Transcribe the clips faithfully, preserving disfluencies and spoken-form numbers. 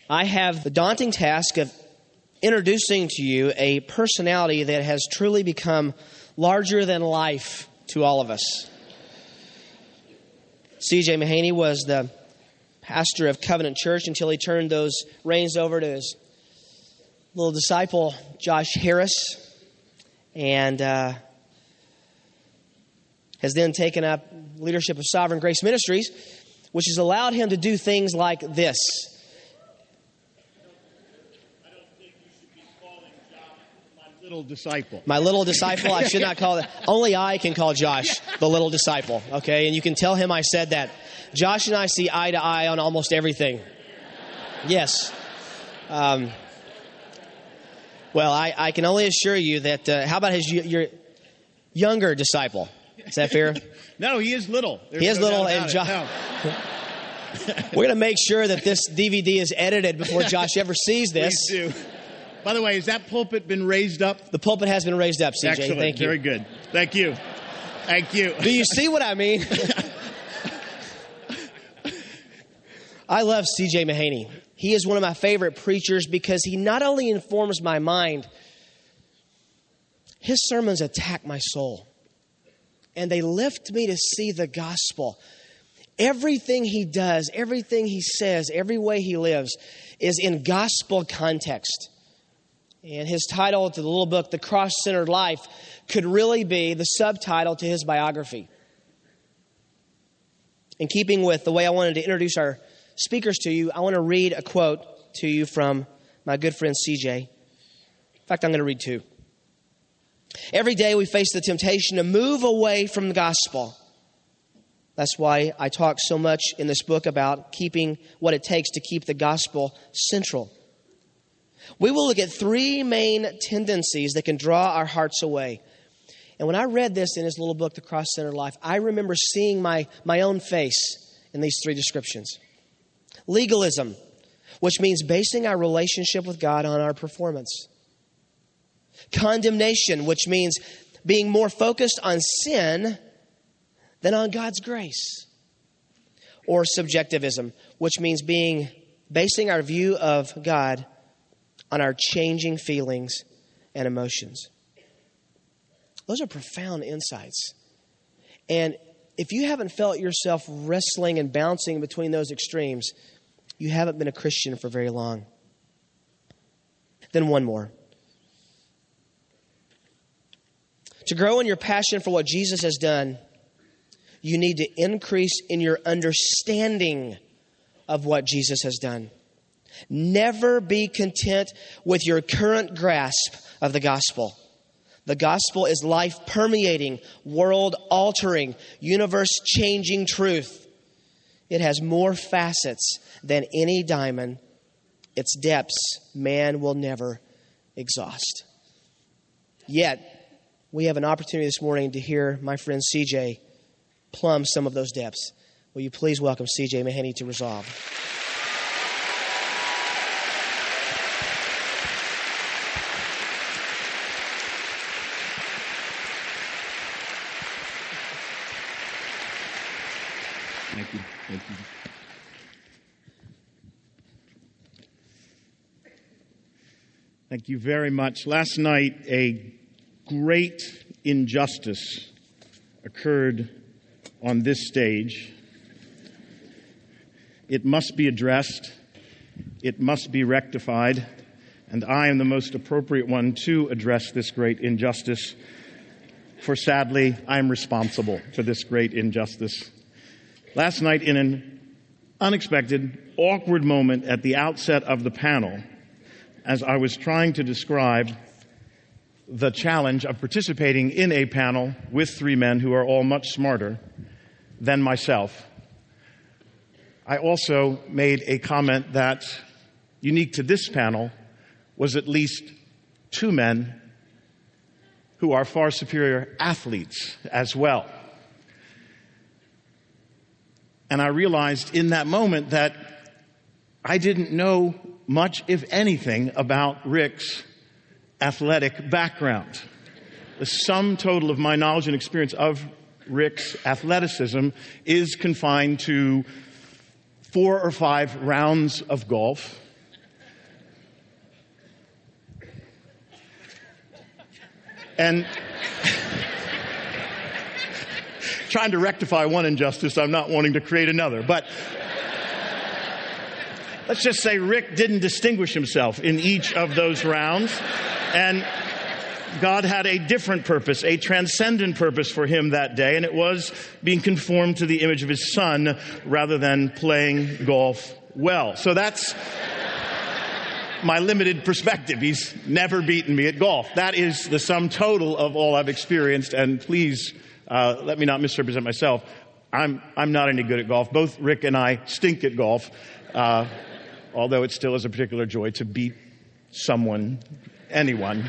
I have the daunting task of introducing to you a personality that has truly become larger than life to all of us. C J Mahaney was the pastor of Covenant Church until he turned those reins over to his little disciple, Josh Harris, and uh, has then taken up leadership of Sovereign Grace Ministries, which has allowed him to do things like this. I don't think you should be calling Josh my little disciple. My little disciple? I should not call it. Only I can call Josh the little disciple, okay? And you can tell him I said that. Josh and I see eye to eye on almost everything. Yes. Um, well, I, I can only assure you that, uh, how about his your younger disciple? Is that fair? No, he is little. There's he is no little, and it. Josh. No. We're going to make sure that this D V D is edited before Josh ever sees this. Please do. By the way, has that pulpit been raised up? The pulpit has been raised up, C J. Excellent. Thank you. Very good. Thank you. Thank you. Do you see what I mean? I love C J Mahaney. He is one of my favorite preachers because he not only informs my mind, his sermons attack my soul. And they lift me to see the gospel. Everything he does, everything he says, every way he lives is in gospel context. And his title to the little book, The Cross-Centered Life, could really be the subtitle to his biography. In keeping with the way I wanted to introduce our speakers to you, I want to read a quote to you from my good friend C J. In fact, I'm going to read two. Every day we face the temptation to move away from the gospel. That's why I talk so much in this book about keeping what it takes to keep the gospel central. We will look at three main tendencies that can draw our hearts away. And when I read this in his little book, The Cross-Centered Life, I remember seeing my, my own face in these three descriptions. Legalism, which means basing our relationship with God on our performance. Condemnation, which means being more focused on sin than on God's grace. Or subjectivism, which means being basing our view of God on our changing feelings and emotions. Those are profound insights. And if you haven't felt yourself wrestling and bouncing between those extremes, you haven't been a Christian for very long. Then one more. To grow in your passion for what Jesus has done, you need to increase in your understanding of what Jesus has done. Never be content with your current grasp of the gospel. The gospel is life-permeating, world-altering, universe-changing truth. It has more facets than any diamond. Its depths man will never exhaust. Yet, we have an opportunity this morning to hear my friend C J plumb some of those depths. Will you please welcome C J Mahaney to Resolve? Thank you. Thank you. Thank you very much. Last night, a great injustice occurred on this stage. It must be addressed. It must be rectified. And I am the most appropriate one to address this great injustice. For sadly, I am responsible for this great injustice. Last night, in an unexpected, awkward moment at the outset of the panel, as I was trying to describe the challenge of participating in a panel with three men who are all much smarter than myself, I also made a comment that, unique to this panel, was at least two men who are far superior athletes as well. And I realized in that moment that I didn't know much, if anything, about Rick's athletic background. The sum total of my knowledge and experience of Rick's athleticism is confined to four or five rounds of golf And trying to rectify one injustice, I'm not wanting to create another. But let's just say Rick didn't distinguish himself in each of those rounds. And God had a different purpose, a transcendent purpose for him that day, and it was being conformed to the image of his son rather than playing golf well. So that's my limited perspective. He's never beaten me at golf. That is the sum total of all I've experienced, and please uh, let me not misrepresent myself. I'm I'm not any good at golf. Both Rick and I stink at golf, uh, although it still is a particular joy to beat someone, anyone.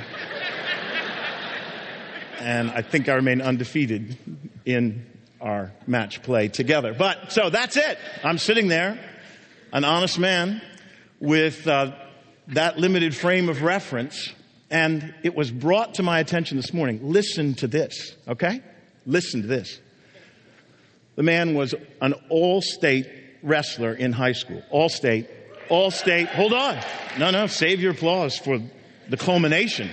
And I think I remain undefeated in our match play together. But, so that's it. I'm sitting there, an honest man, with uh, that limited frame of reference, and it was brought to my attention this morning. Listen to this, okay? Listen to this. The man was an all-state wrestler in high school. All-state. All-state. Hold on. No, no, save your applause for the culmination.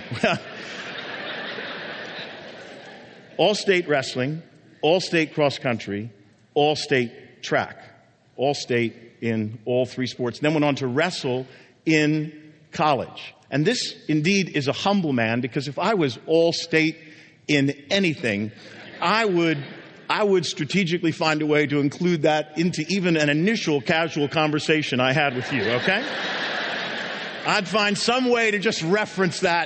All-state wrestling, all-state cross-country, all-state track, all-state in all three sports. Then went on to wrestle in college. And this indeed is a humble man, because if I was all-state in anything, I would I would strategically find a way to include that into even an initial casual conversation I had with you, okay? I'd find some way to just reference that.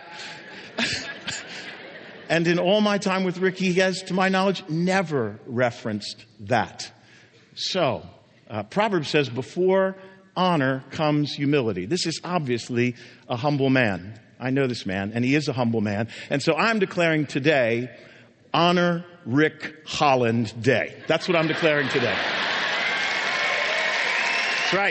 And in all my time with Rick, he has, to my knowledge, never referenced that. So, uh, Proverbs says, before honor comes humility. This is obviously a humble man. I know this man, and he is a humble man. And so I'm declaring today, Honor Rick Holland Day. That's what I'm declaring today. That's right.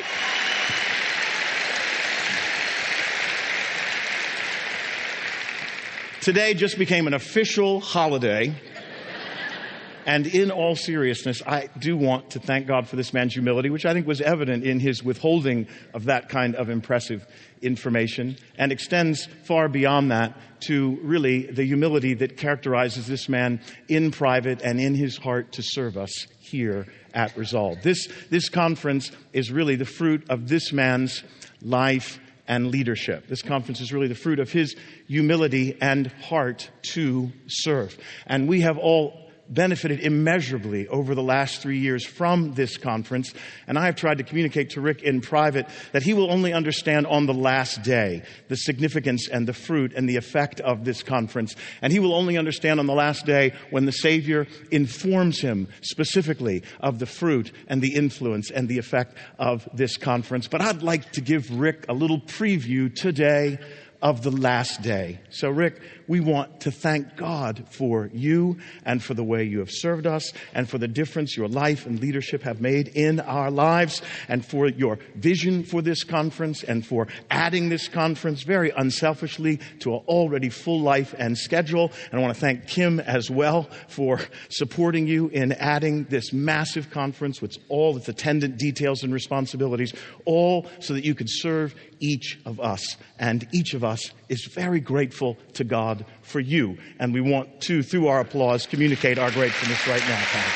Today just became an official holiday. And in all seriousness, I do want to thank God for this man's humility, which I think was evident in his withholding of that kind of impressive information, and extends far beyond that to really the humility that characterizes this man in private and in his heart to serve us here at Resolve. This, this conference is really the fruit of this man's life and leadership. This conference is really the fruit of his humility and heart to serve. And we have all benefited immeasurably over the last three years from this conference. And I have tried to communicate to Rick in private that he will only understand on the last day the significance and the fruit and the effect of this conference. And he will only understand on the last day when the Savior informs him specifically of the fruit and the influence and the effect of this conference. But I'd like to give Rick a little preview today of the last day. So, Rick, we want to thank God for you and for the way you have served us and for the difference your life and leadership have made in our lives, and for your vision for this conference and for adding this conference very unselfishly to an already full life and schedule. And I want to thank Kim as well for supporting you in adding this massive conference with all its attendant details and responsibilities, all so that you could serve each of us. And each of us is very grateful to God for you. And we want to, through our applause, communicate our gratefulness right now, Tom.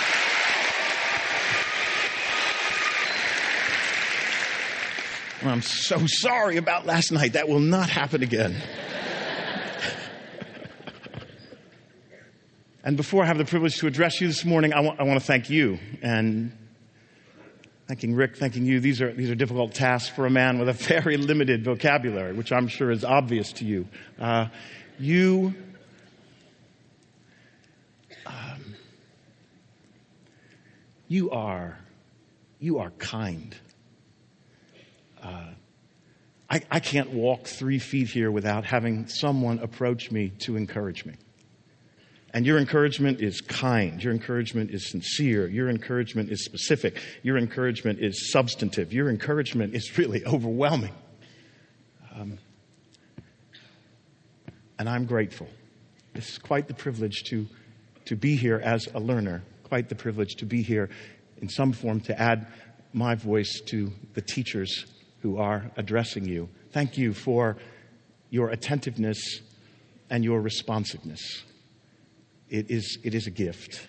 Well, I'm so sorry about last night. That will not happen again. And before I have the privilege to address you this morning, I want, I want to thank you. And thanking Rick, thanking you. These are these are difficult tasks for a man with a very limited vocabulary, which I'm sure is obvious to you. Uh, you, um, you are, you are kind. Uh, I, I can't walk three feet here without having someone approach me to encourage me. And your encouragement is kind. Your encouragement is sincere. Your encouragement is specific. Your encouragement is substantive. Your encouragement is really overwhelming. Um, and I'm grateful. This is quite the privilege to, to be here as a learner. Quite the privilege to be here in some form to add my voice to the teachers who are addressing you. Thank you for your attentiveness and your responsiveness. It is, it is a gift.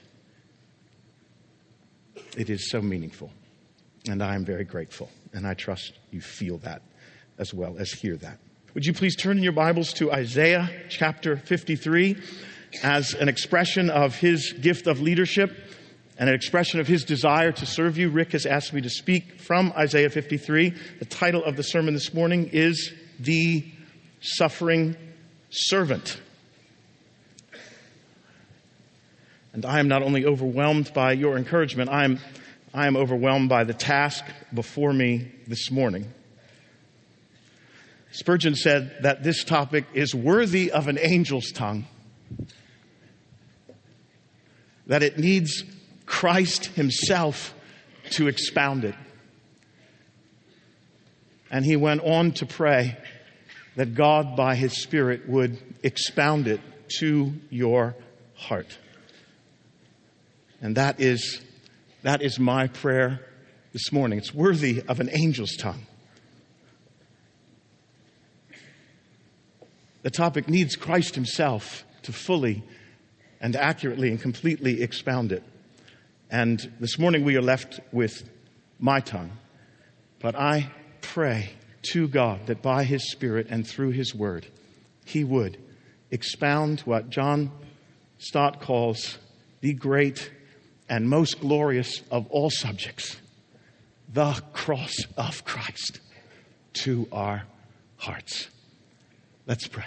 It is so meaningful. And I am very grateful. And I trust you feel that as well as hear that. Would you please turn in your Bibles to Isaiah chapter fifty-three as an expression of his gift of leadership and an expression of his desire to serve you. Rick has asked me to speak from Isaiah fifty-three. The title of the sermon this morning is The Suffering Servant. And I am not only overwhelmed by your encouragement, I am, I am overwhelmed by the task before me this morning. Spurgeon said that this topic is worthy of an angel's tongue, that it needs Christ himself to expound it. And he went on to pray that God by his Spirit would expound it to your heart. And that is, that is my prayer this morning. It's worthy of an angel's tongue. The topic needs Christ himself to fully and accurately and completely expound it. And this morning we are left with my tongue. But I pray to God that by his Spirit and through his word, he would expound what John Stott calls the great and most glorious of all subjects, the cross of Christ, to our hearts. Let's pray.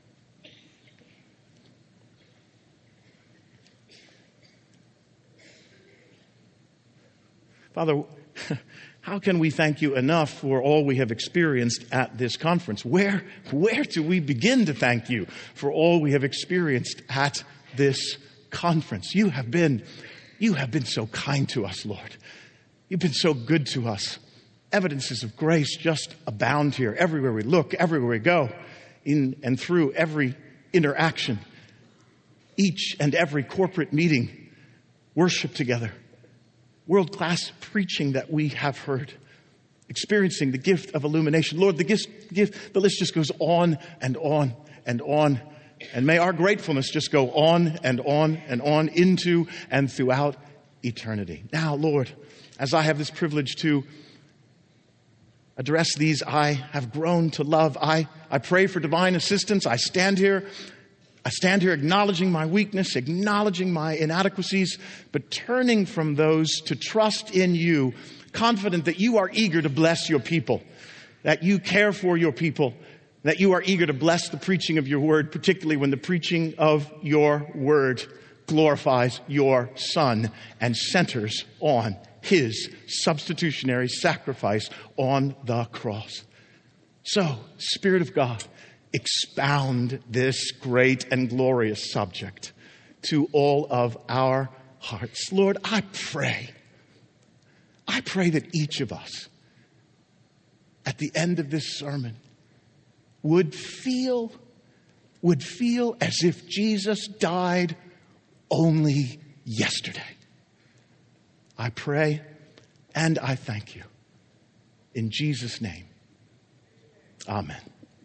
Father, how can we thank you enough for all we have experienced at this conference? Where, where do we begin to thank you for all we have experienced at this conference? You have been, you have been so kind to us, Lord. You've been so good to us. Evidences of grace just abound here. Everywhere we look, everywhere we go, in and through every interaction, each and every corporate meeting, worship together, world-class preaching that we have heard, experiencing the gift of illumination. Lord, the gift, gift, the list just goes on and on and on. And may our gratefulness just go on and on and on into and throughout eternity. Now, Lord, as I have this privilege to address these I have grown to love, I, I pray for divine assistance. I stand here I stand here acknowledging my weakness, acknowledging my inadequacies, but turning from those to trust in you, confident that you are eager to bless your people, that you care for your people, that you are eager to bless the preaching of your word, particularly when the preaching of your word glorifies your Son and centers on his substitutionary sacrifice on the cross. So, Spirit of God, expound this great and glorious subject to all of our hearts. Lord, I pray, I pray that each of us at the end of this sermon would feel, would feel as if Jesus died only yesterday. I pray and I thank you. In Jesus' name, amen.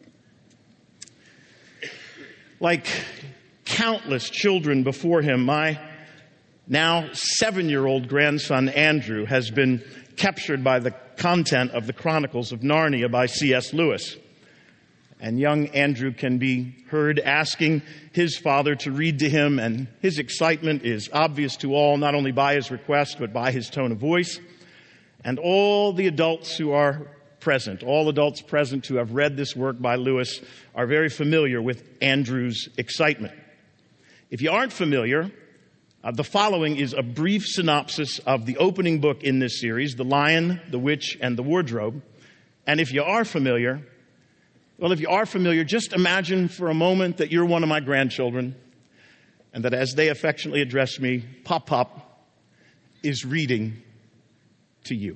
Like countless children before him, my now seven-year-old grandson Andrew has been captured by the content of the Chronicles of Narnia by C S Lewis. And young Andrew can be heard asking his father to read to him, and his excitement is obvious to all, not only by his request, but by his tone of voice. And all the adults who are present, all adults present who have read this work by Lewis are very familiar with Andrew's excitement. If you aren't familiar, uh, the following is a brief synopsis of the opening book in this series, The Lion, the Witch, and the Wardrobe. And if you are familiar, well, if you are familiar, just imagine for a moment that you're one of my grandchildren and that as they affectionately address me, Pop Pop is reading to you.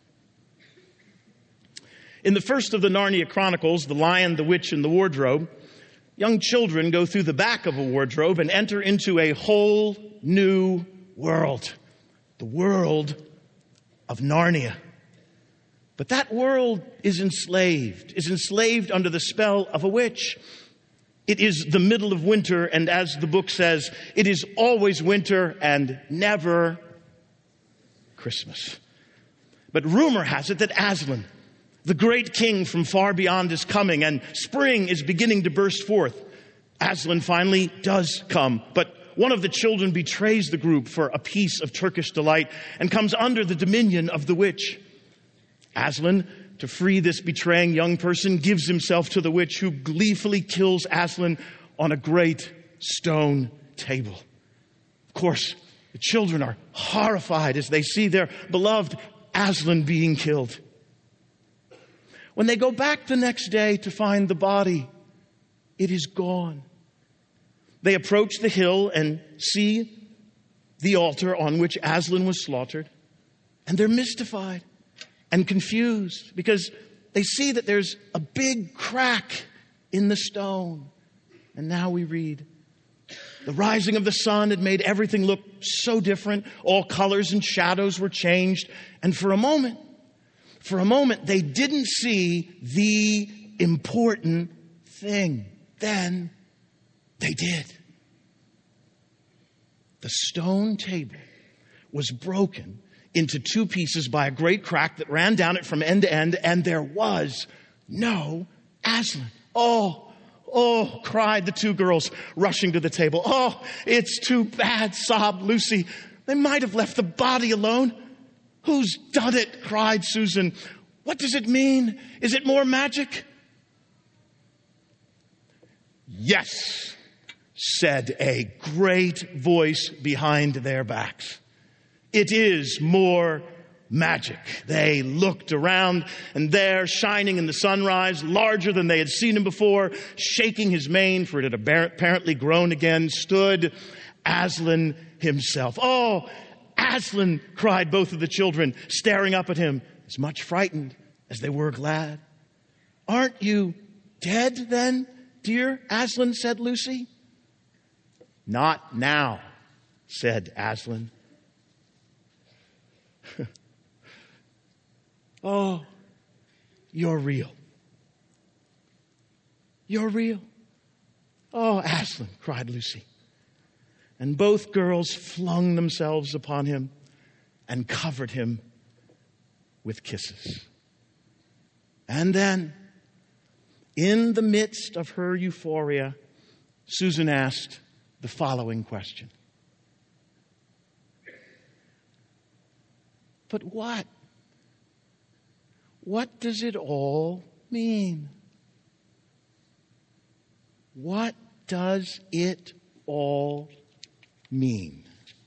In the first of the Narnia Chronicles, The Lion, the Witch, and the Wardrobe, young children go through the back of a wardrobe and enter into a whole new world. The world of Narnia. But that world is enslaved, is enslaved under the spell of a witch. It is the middle of winter, and as the book says, it is always winter and never Christmas. But rumor has it that Aslan, the great king from far beyond, is coming, and spring is beginning to burst forth. Aslan finally does come, but one of the children betrays the group for a piece of Turkish delight and comes under the dominion of the witch. Aslan, to free this betraying young person, gives himself to the witch, who gleefully kills Aslan on a great stone table. Of course, the children are horrified as they see their beloved Aslan being killed. When they go back the next day to find the body, it is gone. They approach the hill and see the altar on which Aslan was slaughtered, and they're mystified and confused because they see that there's a big crack in the stone. And now we read, the rising of the sun had made everything look so different. All colors and shadows were changed. And for a moment, for a moment, they didn't see the important thing. Then they did. The stone table was broken into two pieces by a great crack that ran down it from end to end, and there was no Aslan. Oh, oh, cried the two girls, rushing to the table. Oh, it's too bad, sobbed Lucy. They might have left the body alone. Who's done it? Cried Susan. What does it mean? Is it more magic? Yes, said a great voice behind their backs. It is more magic. They looked around, and there, shining in the sunrise, larger than they had seen him before, shaking his mane, for it had apparently grown again, stood Aslan himself. Oh, Aslan, cried both of the children, staring up at him, as much frightened as they were glad. Aren't you dead then, dear Aslan, said Lucy. Not now, said Aslan. Oh, you're real. You're real. Oh, Aslan, cried Lucy. And both girls flung themselves upon him and covered him with kisses. And then, in the midst of her euphoria, Susan asked the following question. But what? What does it all mean? What does it all mean?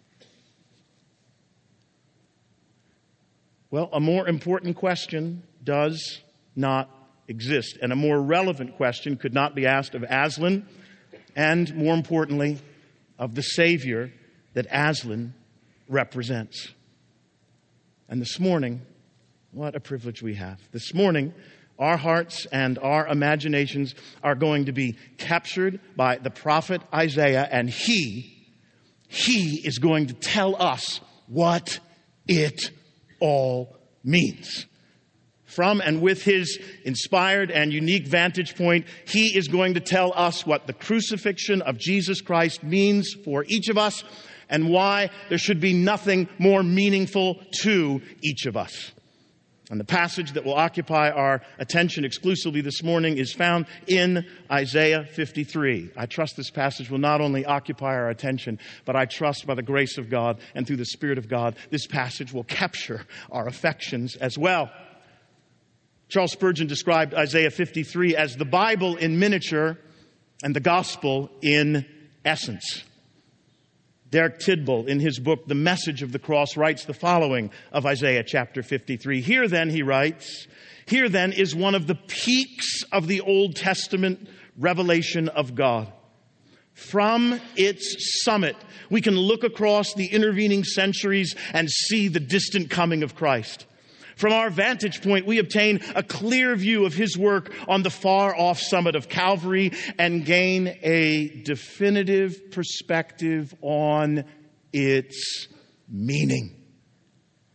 Well, a more important question does not exist, and a more relevant question could not be asked of Aslan, and more importantly, of the Savior that Aslan represents. And this morning, what a privilege we have. This morning, our hearts and our imaginations are going to be captured by the prophet Isaiah, and he, he is going to tell us what it all means. From and with his inspired and unique vantage point, he is going to tell us what the crucifixion of Jesus Christ means for each of us and why there should be nothing more meaningful to each of us. And the passage that will occupy our attention exclusively this morning is found in Isaiah fifty-three. I trust this passage will not only occupy our attention, but I trust by the grace of God and through the Spirit of God, this passage will capture our affections as well. Charles Spurgeon described Isaiah fifty-three as the Bible in miniature and the gospel in essence. Derek Tidball, in his book, The Message of the Cross, writes the following of Isaiah chapter fifty-three. Here then, he writes, here then is one of the peaks of the Old Testament revelation of God. From its summit, we can look across the intervening centuries and see the distant coming of Christ. From our vantage point, we obtain a clear view of his work on the far-off summit of Calvary and gain a definitive perspective on its meaning.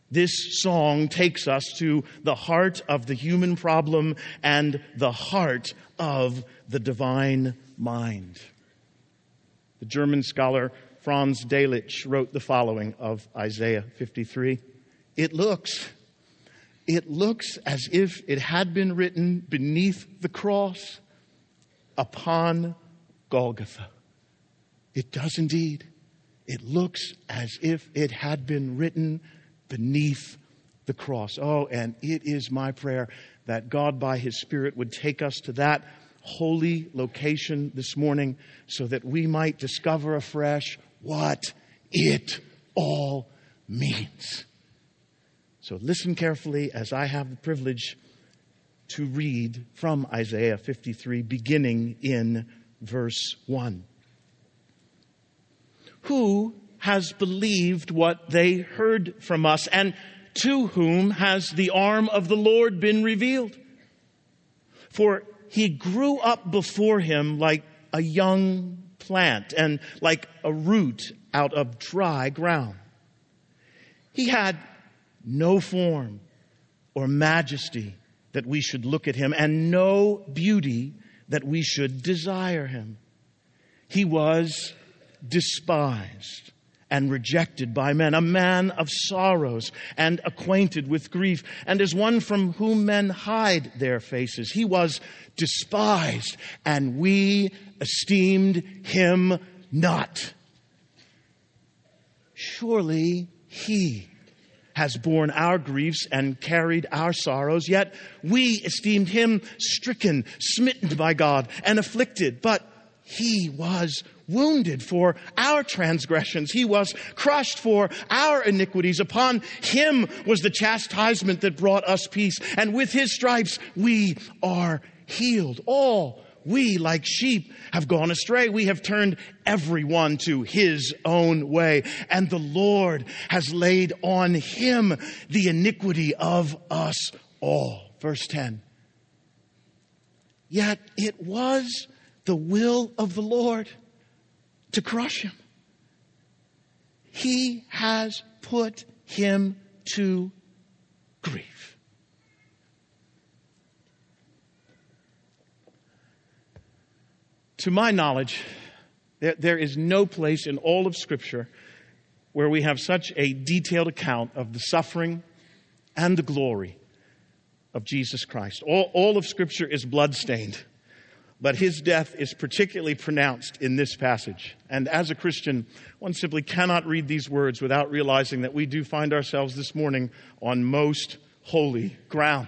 This song takes us to the heart of the human problem and the heart of the divine mind. The German scholar Franz Delitzsch wrote the following of Isaiah fifty-three. It looks, it looks as if it had been written beneath the cross upon Golgotha. It does indeed. It looks as if it had been written beneath the cross. Oh, and it is my prayer that God by His Spirit would take us to that holy location this morning so that we might discover afresh what it all means. So listen carefully as I have the privilege to read from Isaiah fifty-three, beginning in verse one. Who has believed what they heard from us, and to whom has the arm of the Lord been revealed? For he grew up before him like a young plant and like a root out of dry ground. He had no form or majesty that we should look at him, and no beauty that we should desire him. He was despised and rejected by men, a man of sorrows and acquainted with grief, and as one from whom men hide their faces. He was despised, and we esteemed him not. Surely he has borne our griefs and carried our sorrows, yet we esteemed him stricken, smitten by God, and afflicted. But he was wounded for our transgressions. He was crushed for our iniquities. Upon him was the chastisement that brought us peace, and with his stripes we are healed. All we, like sheep, have gone astray. We have turned everyone to his own way, and the Lord has laid on him the iniquity of us all. Verse ten. Yet it was the will of the Lord to crush him. He has put him to grief. To my knowledge, there, there is no place in all of Scripture where we have such a detailed account of the suffering and the glory of Jesus Christ. All, all of Scripture is bloodstained, but his death is particularly pronounced in this passage. And as a Christian, one simply cannot read these words without realizing that we do find ourselves this morning on most holy ground.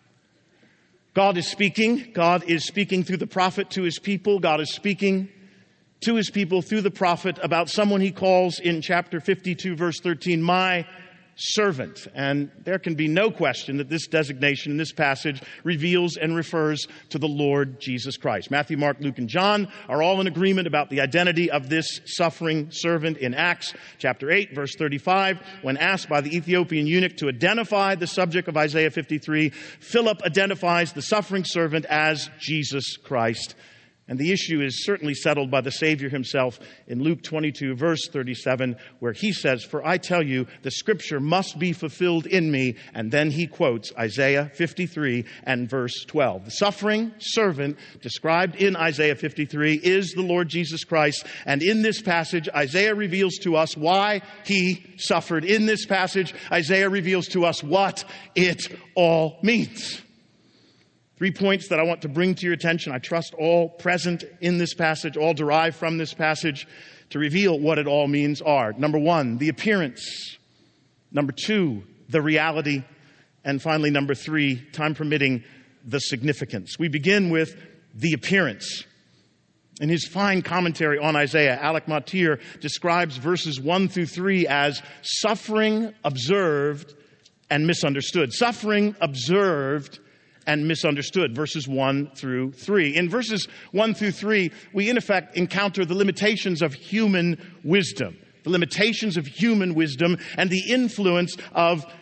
God is speaking. God is speaking through the prophet to his people. God is speaking to his people through the prophet about someone he calls in chapter fifty-two, verse thirteen, my servant. And there can be no question that this designation in this passage reveals and refers to the Lord Jesus Christ. Matthew, Mark, Luke, and John are all in agreement about the identity of this suffering servant. In Acts chapter eight, verse thirty-five, when asked by the Ethiopian eunuch to identify the subject of Isaiah fifty-three, Philip identifies the suffering servant as Jesus Christ. And the issue is certainly settled by the Savior himself in Luke twenty-two, verse thirty-seven, where he says, for I tell you, the scripture must be fulfilled in me. And then he quotes Isaiah fifty-three and verse twelve. The suffering servant described in Isaiah fifty-three is the Lord Jesus Christ. And in this passage, Isaiah reveals to us why he suffered. In this passage, Isaiah reveals to us what it all means. Three points that I want to bring to your attention. I trust all present in this passage, all derived from this passage, to reveal what it all means are. Number one, the appearance. Number two, the reality. And finally, number three, time permitting, the significance. We begin with the appearance. In his fine commentary on Isaiah, Alec Motyer describes verses one through three as suffering observed and misunderstood. Suffering observed and misunderstood, verses one through three. In verses one through three, we in effect encounter the limitations of human wisdom, the limitations of human wisdom and the influence of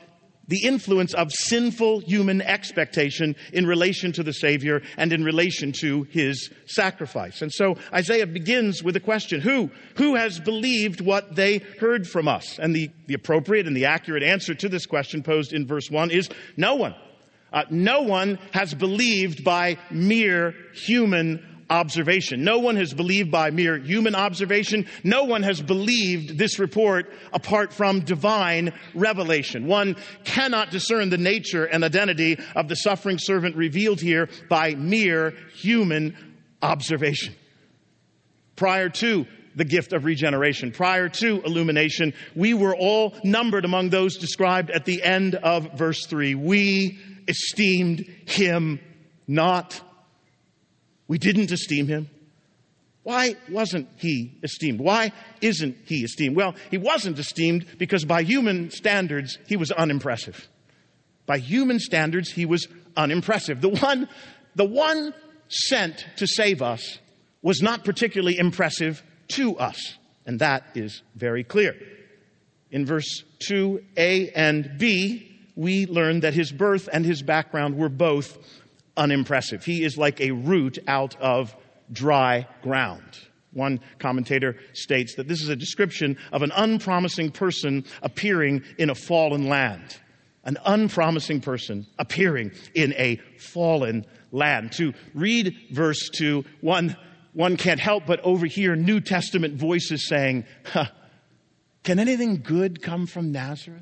the influence of sinful human expectation in relation to the Savior and in relation to his sacrifice. And so Isaiah begins with a question: Who? Who has believed what they heard from us? And the, the appropriate and the accurate answer to this question posed in verse one is no one. Uh, no one has believed by mere human observation. No one has believed by mere human observation. No one has believed this report apart from divine revelation. One cannot discern the nature and identity of the suffering servant revealed here by mere human observation. Prior to the gift of regeneration, prior to illumination, we were all numbered among those described at the end of verse three. We esteemed him not. We didn't esteem him. Why wasn't he esteemed? Why isn't he esteemed? Well, he wasn't esteemed because by human standards, he was unimpressive. By human standards, he was unimpressive. The one, the one sent to save us was not particularly impressive to us. And that is very clear. In verse two A and B, we learn that his birth and his background were both unimpressive. He is like a root out of dry ground. One commentator states that this is a description of an unpromising person appearing in a fallen land. An unpromising person appearing in a fallen land. To read verse two, one, one can't help but overhear New Testament voices saying, huh, can anything good come from Nazareth?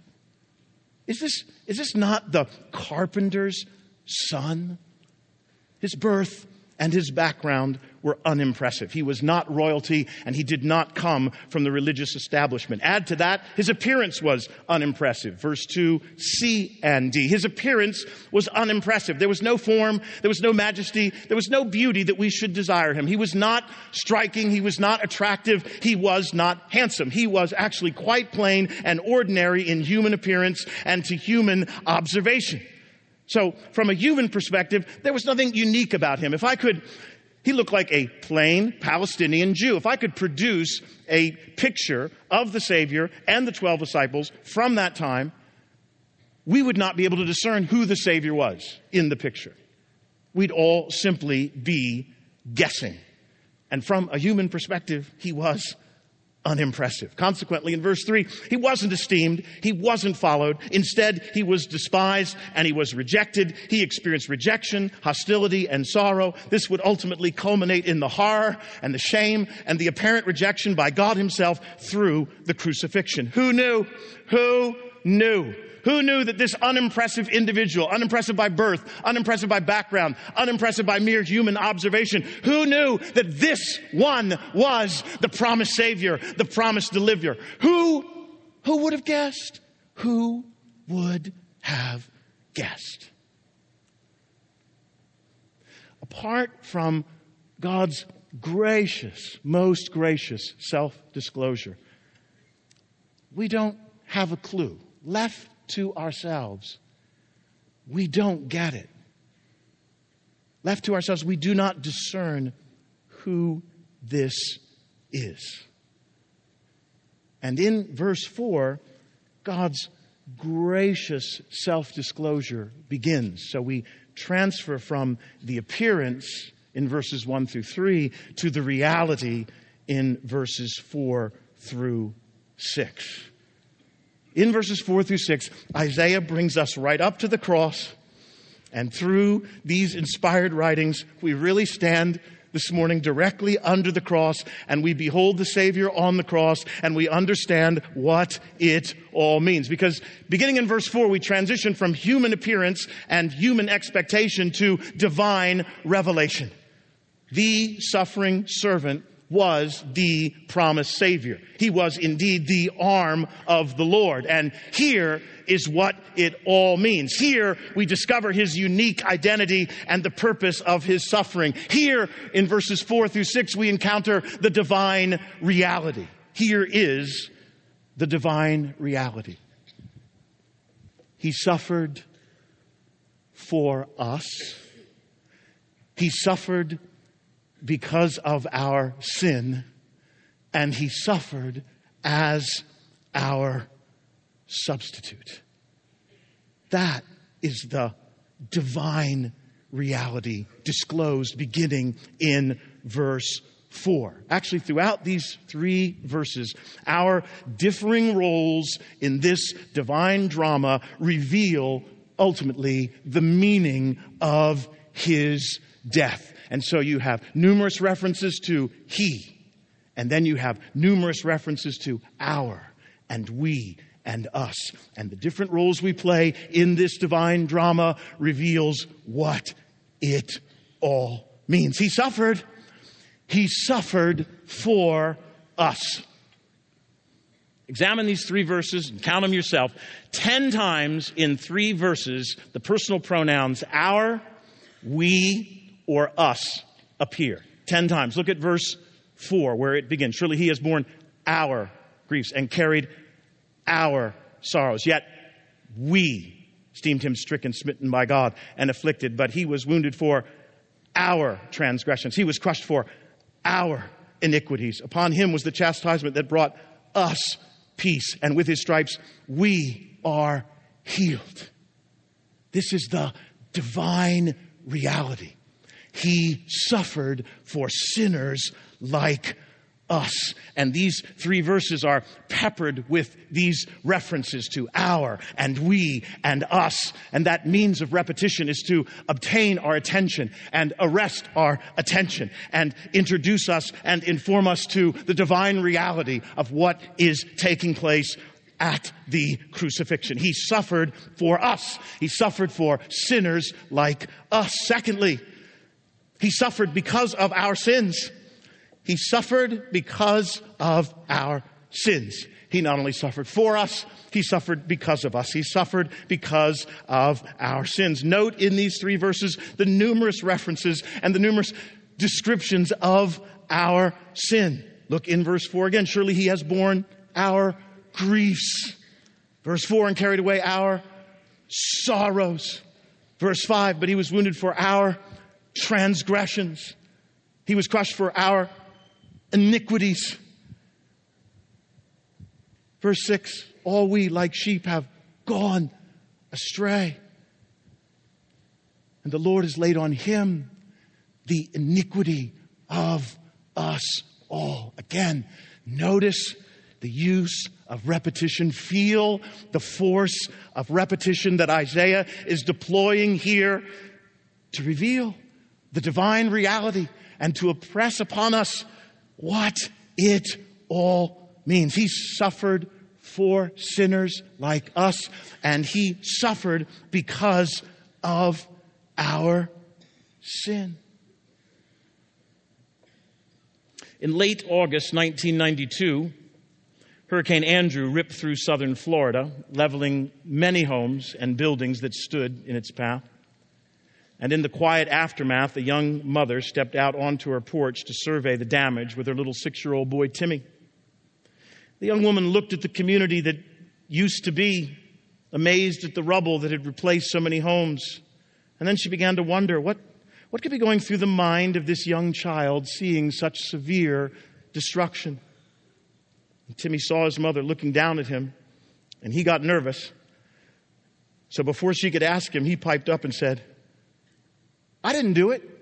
Is this, is this not the carpenter's son? His birth and his background were unimpressive. He was not royalty, and he did not come from the religious establishment. Add to that, his appearance was unimpressive. Verse two, C and D. His appearance was unimpressive. There was no form, there was no majesty, there was no beauty that we should desire him. He was not striking, he was not attractive, he was not handsome. He was actually quite plain and ordinary in human appearance and to human observation. So from a human perspective, there was nothing unique about him. If I could, he looked like a plain Palestinian Jew. If I could produce a picture of the Savior and the twelve disciples from that time, we would not be able to discern who the Savior was in the picture. We'd all simply be guessing. And from a human perspective, he was unimpressive. Consequently, in verse three, he wasn't esteemed, he wasn't followed. Instead, he was despised and he was rejected. He experienced rejection, hostility, and sorrow. This would ultimately culminate in the horror and the shame and the apparent rejection by God himself through the crucifixion. Who knew? Who knew? Who knew that this unimpressive individual, unimpressive by birth, unimpressive by background, unimpressive by mere human observation, who knew that this one was the promised Savior, the promised deliverer? Who, who would have guessed? Who would have guessed? Apart from God's gracious, most gracious self-disclosure, we don't have a clue. Left to ourselves, we don't get it. Left to ourselves, we do not discern who this is. And in verse four, God's gracious self-disclosure begins. So we transfer from the appearance in verses one through three to the reality in verses four through six. In verses four through six, Isaiah brings us right up to the cross. And through these inspired writings, we really stand this morning directly under the cross, and we behold the Savior on the cross, and we understand what it all means. Because beginning in verse four, we transition from human appearance and human expectation to divine revelation. The suffering servant was the promised Savior. He was indeed the arm of the Lord. And here is what it all means. Here we discover his unique identity and the purpose of his suffering. Here in verses four through six, we encounter the divine reality. Here is the divine reality. He suffered for us. He suffered because of our sin, and he suffered as our substitute. That is the divine reality disclosed beginning in verse four. Actually, throughout these three verses, our differing roles in this divine drama reveal ultimately the meaning of his death. And so you have numerous references to he, and then you have numerous references to our and we and us. And the different roles we play in this divine drama reveals what it all means. He suffered. He suffered for us. Examine these three verses and count them yourself. Ten times in three verses, the personal pronouns our, we, or us appear. Ten times. Look at verse four, where it begins. Surely he has borne our griefs and carried our sorrows. Yet we esteemed him stricken, smitten by God, and afflicted. But he was wounded for our transgressions. He was crushed for our iniquities. Upon him was the chastisement that brought us peace. And with his stripes, we are healed. This is the divine reality. He suffered for sinners like us. And these three verses are peppered with these references to our and we and us. And that means of repetition is to obtain our attention and arrest our attention and introduce us and inform us to the divine reality of what is taking place at the crucifixion. He suffered for us. He suffered for sinners like us. Secondly, he suffered because of our sins. He suffered because of our sins. He not only suffered for us, he suffered because of us. He suffered because of our sins. Note in these three verses the numerous references and the numerous descriptions of our sin. Look in verse four again. Surely he has borne our griefs. Verse four, and carried away our sorrows. Verse five, but he was wounded for our transgressions. He was crushed for our iniquities. Verse six, all we like sheep have gone astray. And the Lord has laid on him the iniquity of us all. Again, notice the use of repetition. Feel the force of repetition that Isaiah is deploying here to reveal the divine reality and to impress upon us what it all means. He suffered for sinners like us, and he suffered because of our sin. In late August nineteen ninety-two, Hurricane Andrew ripped through southern Florida, leveling many homes and buildings that stood in its path. And in the quiet aftermath, a young mother stepped out onto her porch to survey the damage with her little six-year-old boy, Timmy. The young woman looked at the community that used to be, amazed at the rubble that had replaced so many homes. And then she began to wonder, what, what could be going through the mind of this young child seeing such severe destruction? And Timmy saw his mother looking down at him, and he got nervous. So before she could ask him, he piped up and said, I didn't do it.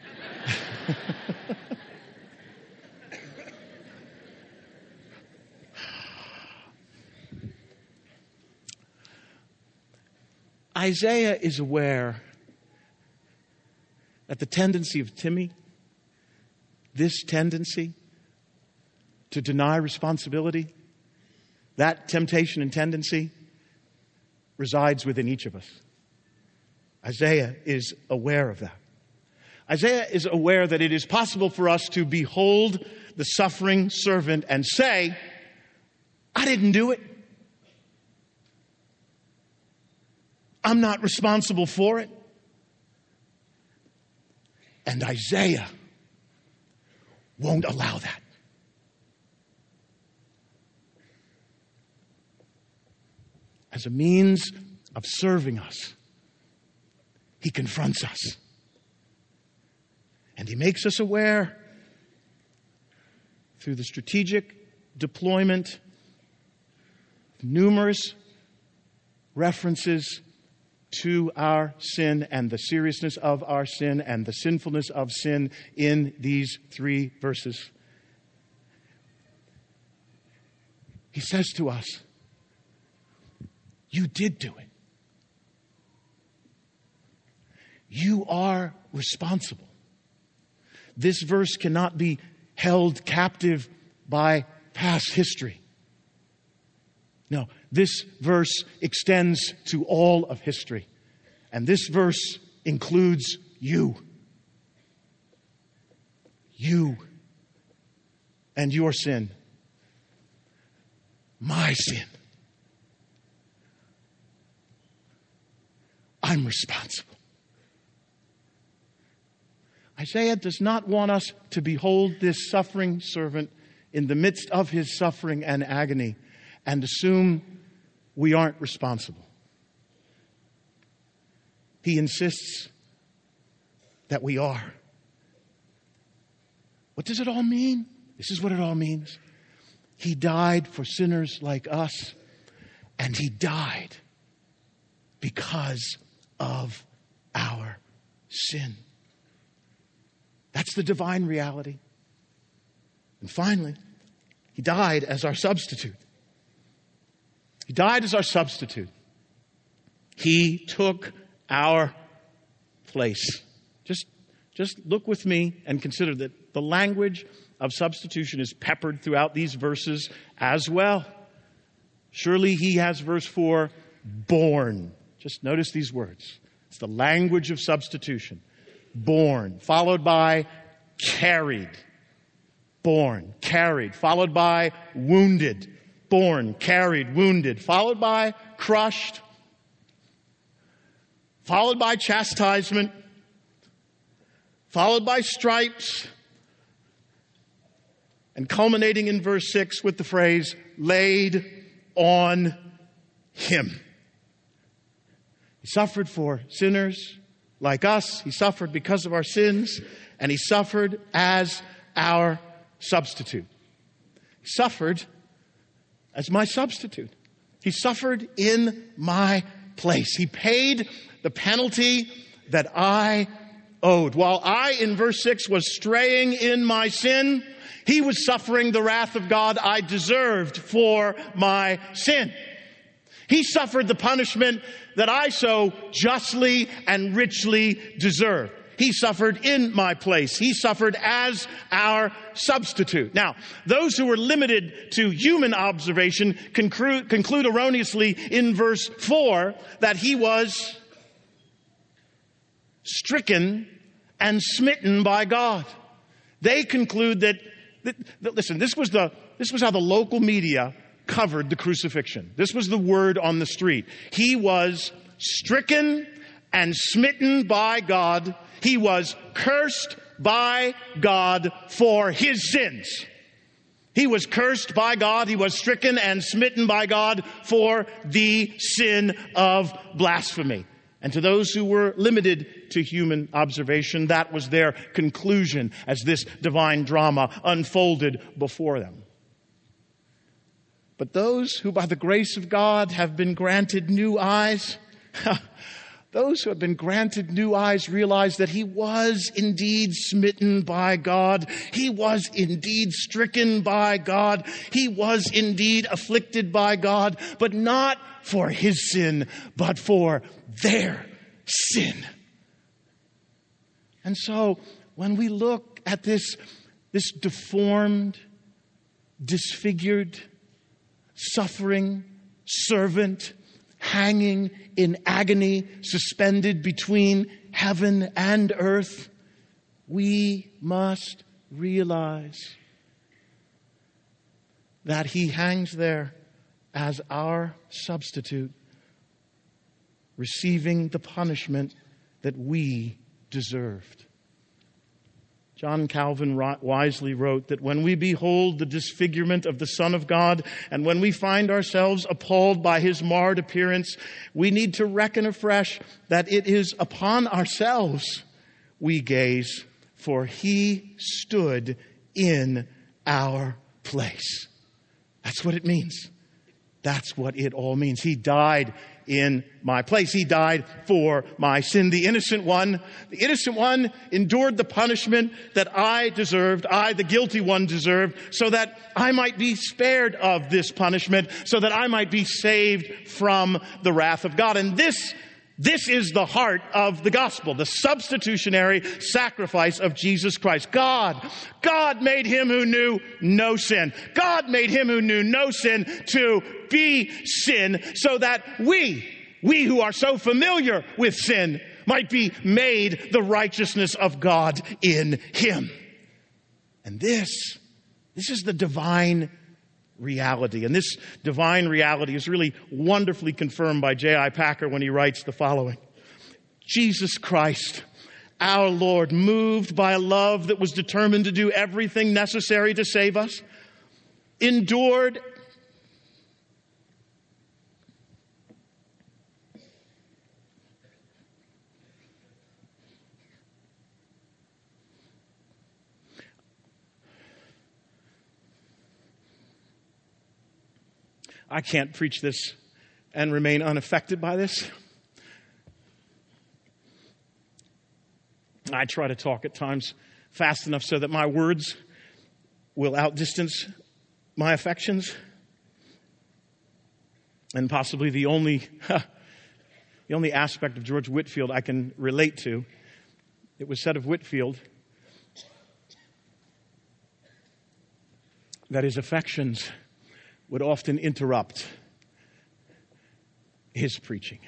Isaiah is aware that the tendency of Timmy, this tendency to deny responsibility, that temptation and tendency resides within each of us. Isaiah is aware of that. Isaiah is aware that it is possible for us to behold the suffering servant and say, I didn't do it. I'm not responsible for it. And Isaiah won't allow that. As a means of serving us, he confronts us. And he makes us aware through the strategic deployment of numerous references to our sin and the seriousness of our sin and the sinfulness of sin in these three verses. He says to us, you did do it. You are responsible. This verse cannot be held captive by past history. No, this verse extends to all of history. And this verse includes you. You and your sin. My sin. I'm responsible. Isaiah does not want us to behold this suffering servant in the midst of his suffering and agony and assume we aren't responsible. He insists that we are. What does it all mean? This is what it all means. He died for sinners like us, and he died because of our sin. That's the divine reality. And finally, he died as our substitute. He died as our substitute. He took our place. Just, just look with me and consider that the language of substitution is peppered throughout these verses as well. Surely he has verse four, born. Just notice these words. It's the language of substitution. Born, followed by carried. Born, carried, followed by wounded. Born, carried, wounded, followed by crushed, followed by chastisement, followed by stripes, and culminating in verse six with the phrase, laid on him. He suffered for sinners like us. He suffered because of our sins, and he suffered as our substitute. He suffered as my substitute. He suffered in my place. He paid the penalty that I owed. While I, in verse six, was straying in my sin, he was suffering the wrath of God I deserved for my sin. He suffered the punishment that I so justly and richly deserved. He suffered in my place. He suffered as our substitute. Now, those who were limited to human observation conclude, conclude erroneously in verse four that he was stricken and smitten by God. They conclude that, that, that listen, this was the this was how the local media covered the crucifixion. This was the word on the street. He was stricken and smitten by God. He was cursed by God for his sins. He was cursed by God. He was stricken and smitten by God for the sin of blasphemy. And to those who were limited to human observation, that was their conclusion as this divine drama unfolded before them. But those who by the grace of God have been granted new eyes, those who have been granted new eyes realize that he was indeed smitten by God. He was indeed stricken by God. He was indeed afflicted by God, but not for his sin, but for their sin. And so when we look at this, this deformed, disfigured, suffering servant hanging in agony, suspended between heaven and earth, we must realize that he hangs there as our substitute, receiving the punishment that we deserved. John Calvin wisely wrote that when we behold the disfigurement of the Son of God and when we find ourselves appalled by his marred appearance, we need to reckon afresh that it is upon ourselves we gaze, for he stood in our place. That's what it means. That's what it all means. He died in my place. He died for my sin. The innocent one, the innocent one endured the punishment that I deserved, I, the guilty one, deserved, so that I might be spared of this punishment, so that I might be saved from the wrath of God. And this This is the heart of the gospel, the substitutionary sacrifice of Jesus Christ. God, God made him who knew no sin. God made him who knew no sin to be sin so that we, we who are so familiar with sin, might be made the righteousness of God in him. And this, this is the divine reality. And this divine reality is really wonderfully confirmed by J I Packer when he writes the following. Jesus Christ, our Lord, moved by a love that was determined to do everything necessary to save us, endured I can't preach this and remain unaffected by this. I try to talk at times fast enough so that my words will outdistance my affections. And possibly the only, the only aspect of George Whitefield I can relate to, it was said of Whitefield that his affections would often interrupt his preaching.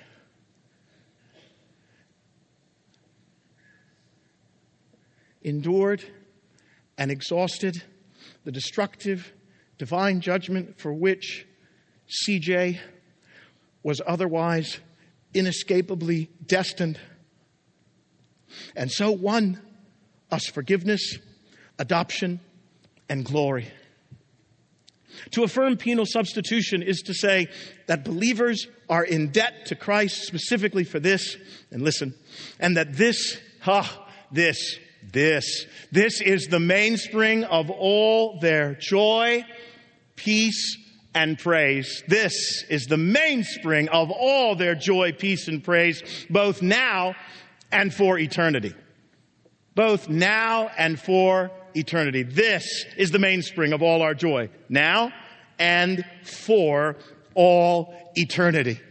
Endured and exhausted the destructive divine judgment for which C J was otherwise inescapably destined, and so won us forgiveness, adoption, and glory. To affirm penal substitution is to say that believers are in debt to Christ specifically for this, and listen, and that this, ah, this, this, this is the mainspring of all their joy, peace, and praise. This is the mainspring of all their joy, peace, and praise, both now and for eternity. Both now and for eternity. This is the mainspring of all our joy, now and for all eternity.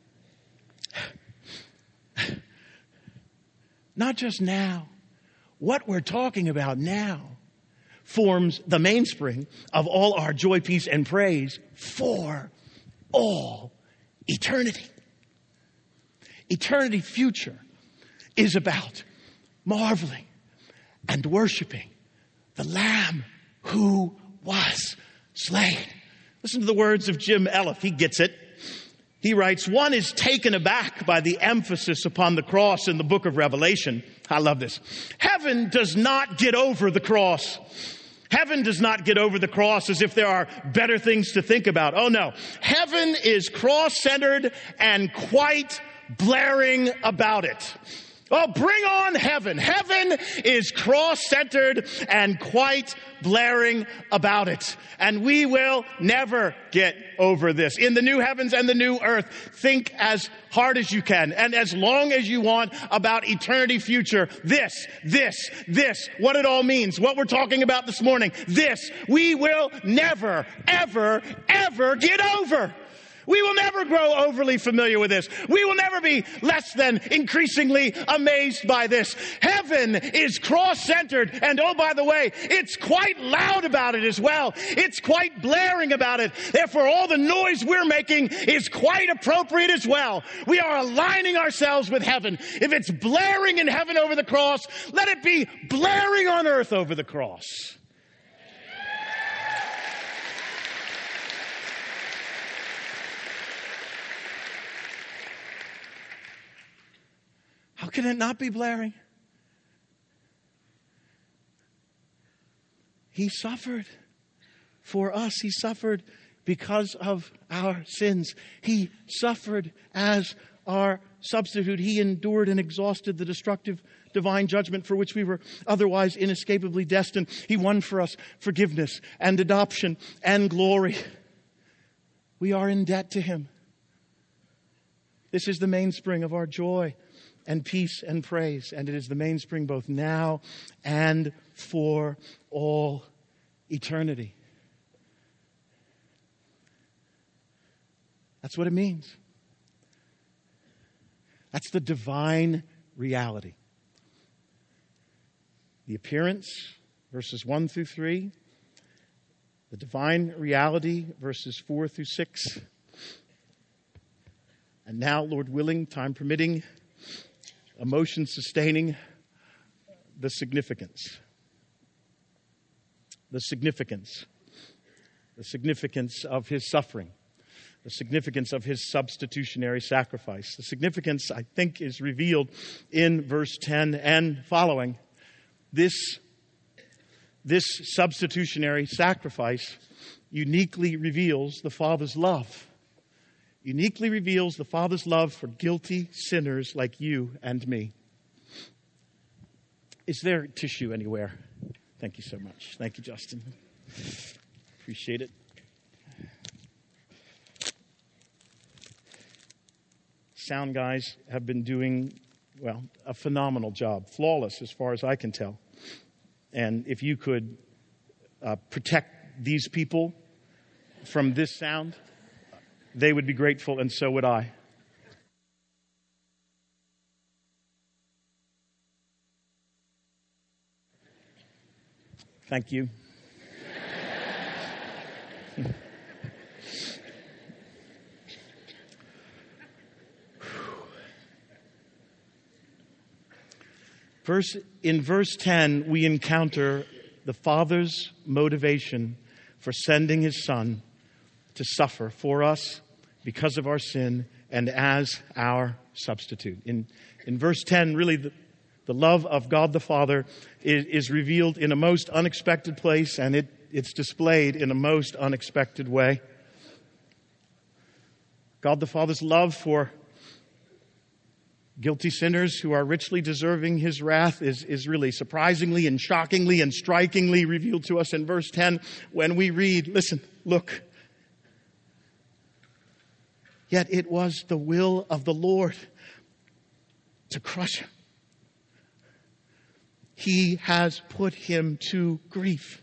Not just now. What we're talking about now forms the mainspring of all our joy, peace, and praise for all eternity. Eternity future is about marveling and worshiping the Lamb who was slain. Listen to the words of Jim Elliff. He gets it. He writes, one is taken aback by the emphasis upon the cross in the book of Revelation. I love this. Heaven does not get over the cross. Heaven does not get over the cross as if there are better things to think about. Oh no. Heaven is cross-centered and quite blaring about it. Oh, bring on heaven. Heaven is cross-centered and quite blaring about it. And we will never get over this. In the new heavens and the new earth, think as hard as you can and as long as you want about eternity future. This, this, this, what it all means, what we're talking about this morning. This, we will never, ever, ever get over. We will never grow overly familiar with this. We will never be less than increasingly amazed by this. Heaven is cross-centered, and oh, by the way, it's quite loud about it as well. It's quite blaring about it. Therefore, all the noise we're making is quite appropriate as well. We are aligning ourselves with heaven. If it's blaring in heaven over the cross, let it be blaring on earth over the cross. How can it not be blaring? He suffered for us. He suffered because of our sins. He suffered as our substitute. He endured and exhausted the destructive divine judgment for which we were otherwise inescapably destined. He won for us forgiveness and adoption and glory. We are in debt to him. This is the mainspring of our joy and peace and praise. And it is the mainspring both now and for all eternity. That's what it means. That's the divine reality. The appearance, verses one through three. The divine reality, verses four through six. And now, Lord willing, time permitting, emotion sustaining, the significance. The significance. The significance of his suffering. The significance of his substitutionary sacrifice. The significance, I think, is revealed in verse ten and following. This, this substitutionary sacrifice uniquely reveals the Father's love. Uniquely reveals the Father's love for guilty sinners like you and me. Is there tissue anywhere? Thank you so much. Thank you, Justin. Appreciate it. Sound guys have been doing, well, a phenomenal job. Flawless as far as I can tell. And if you could uh, protect these people from this sound, they would be grateful, and so would I. Thank you. Verse, in verse ten, we encounter the Father's motivation for sending his Son to suffer for us because of our sin and as our substitute. In, in verse ten, really, the, the love of God the Father is, is revealed in a most unexpected place, and it, it's displayed in a most unexpected way. God the Father's love for guilty sinners who are richly deserving his wrath is, is really surprisingly and shockingly and strikingly revealed to us in verse ten when we read, listen, look. Yet it was the will of the Lord to crush him. He has put him to grief.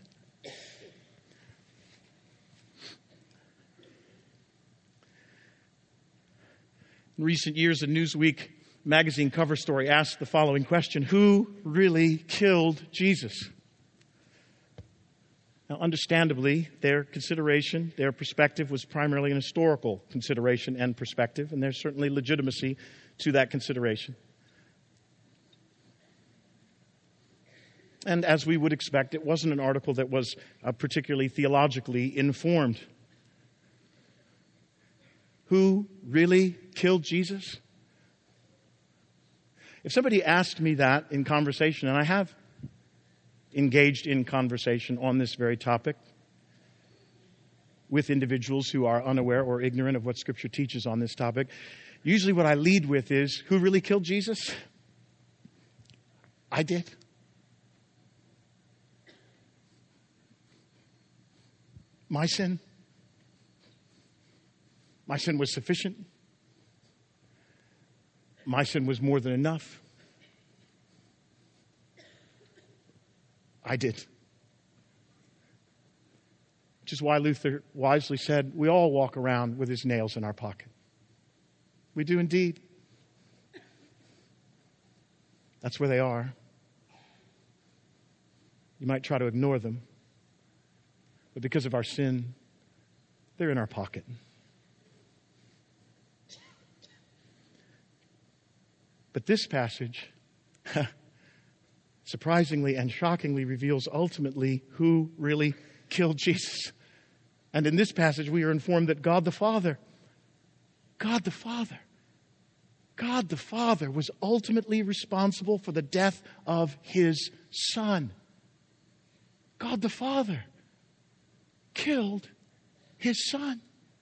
In recent years, a Newsweek magazine cover story asked the following question: who really killed Jesus? Now, understandably, their consideration, their perspective was primarily an historical consideration and perspective, and there's certainly legitimacy to that consideration. And as we would expect, it wasn't an article that was uh, particularly theologically informed. Who really killed Jesus? If somebody asked me that in conversation, and I have engaged in conversation on this very topic with individuals who are unaware or ignorant of what Scripture teaches on this topic, usually what I lead with is, who really killed Jesus? I did. My sin. My sin was sufficient. My sin was more than enough. I did. Which is why Luther wisely said, we all walk around with his nails in our pocket. We do indeed. That's where they are. You might try to ignore them, but because of our sin, they're in our pocket. But this passage, surprisingly and shockingly, reveals ultimately who really killed Jesus. And in this passage, we are informed that God the Father, God the Father, God the Father was ultimately responsible for the death of his Son. God the Father killed his Son.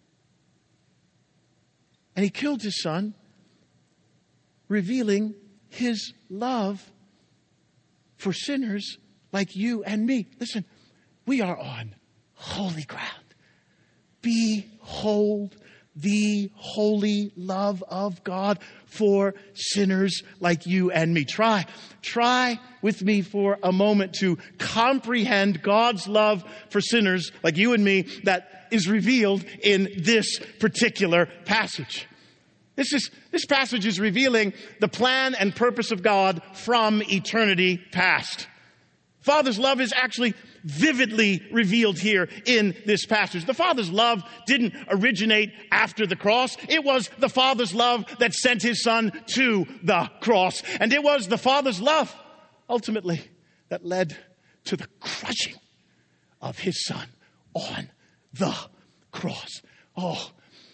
And he killed his Son, revealing his love for sinners like you and me. Listen, we are on holy ground. Behold the holy love of God for sinners like you and me. Try, try with me for a moment to comprehend God's love for sinners like you and me that is revealed in this particular passage. This is, this passage is revealing the plan and purpose of God from eternity past. Father's love is actually vividly revealed here in this passage. The Father's love didn't originate after the cross. It was the Father's love that sent his Son to the cross. And it was the Father's love, ultimately, that led to the crushing of his Son on the cross. Oh,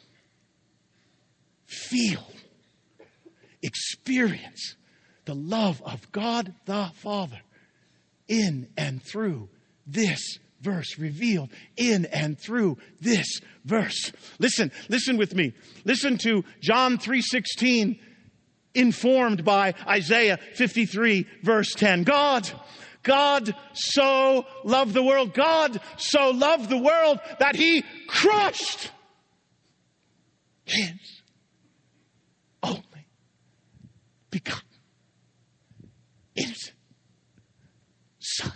feel, experience the love of God the Father in and through this verse, revealed in and through this verse. Listen, listen with me. Listen to John three sixteen, informed by Isaiah fifty-three, verse ten. God, God so loved the world. God so loved the world that he crushed his only begotten innocent Son.